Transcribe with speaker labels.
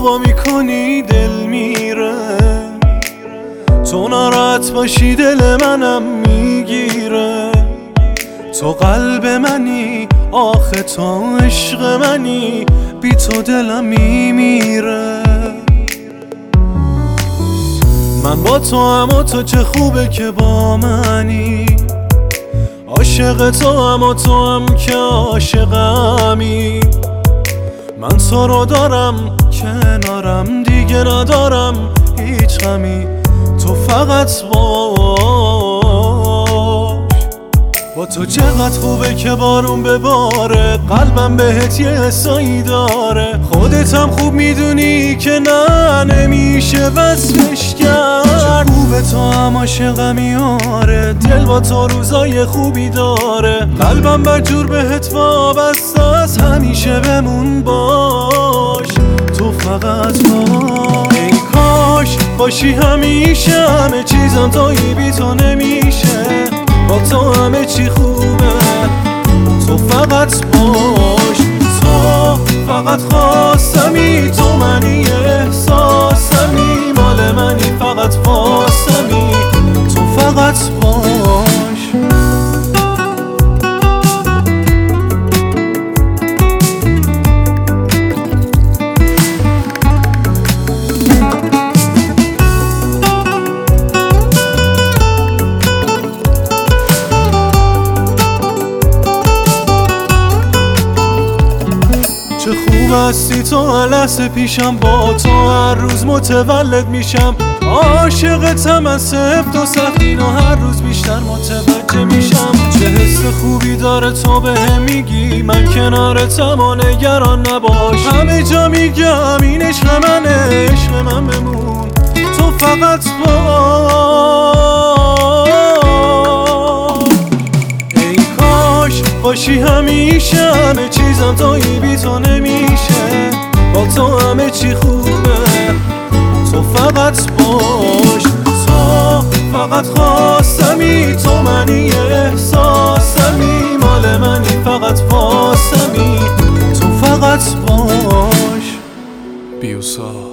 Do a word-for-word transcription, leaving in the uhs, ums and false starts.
Speaker 1: وا میکنی دل میره، تو ناراحت باشی دل منم میگیره. تو قلب منی آخه تو عشق منی، بی تو دلم میمیره. من با تو هم و تو چه خوبه که با منی، عاشق تو هم و تو هم که عاشقمی. من تو رو دارم کنارم دیگه ندارم هیچ غمی، تو فقط باش. با تو چقدر خوبه که بارون بباره، قلبم بهت یه حسایی داره. خودت هم خوب میدونی که نه نمیشه وصفش کرد. خوبه تو هم عاشقمی آره، دل با تو روزای خوبی داره. قلبم بدجور بهت وابسته است، همیشه بمون باش. تو فقط باش، ای کاش باشی همیشه. همه چیزم تویی بی تو نمیشه، با تو همه چی خوبه. تو فقط باش، تو فقط خواستمی، تو منی احساسمی، مال منی فقط واسمی. تو فقط باش. چه خوب هستی تو، لحظه پیشم با تو هر روز متولد میشم. عاشقتم از سفت و سختینا، هر روز بیشتر متوجه میشم. چه حس خوبی داره تو بهم میگی، من کنارتم و نگران نباش. همه جا میگم این عشق منه، عشق من بمون. تو فقط باش، ای کاش باشی همیشه. همه چیزم تویی بی تو نمیشه، با تو همه چی خوبه. تو فقط باش، تو فقط خواستمی، تو منی احساسمی، مال منی فقط واسمی. تو فقط باش. بیوسا